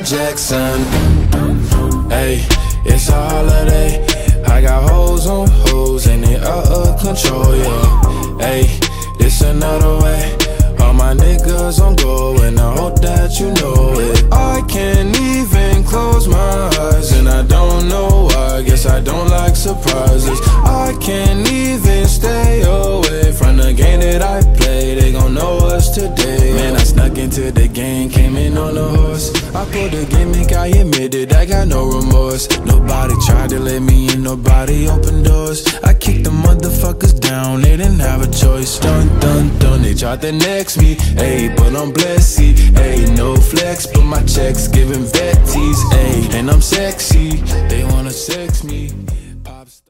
Jackson. Hey, it's a holiday. I got hoes on hoes and they out of control, yeah. Hey, this another way. All my niggas on go and I hope that you know it. I can't even close my eyes and I don't know why. Guess I don't like surprises. I can't even stay away from the game that I play. They gon' know us today. Man, I snuck into the game, came in on a horse. I pulled the gimmick, I admitted I got no remorse. Nobody tried to let me in, nobody opened doors. I kicked the motherfuckers down, they didn't have a choice. Dun dun dun, they tried to next me, ayy, but I'm blessed, ayy, no flex, but my checks giving vetties, ayy, and I'm sexy, they wanna sex me.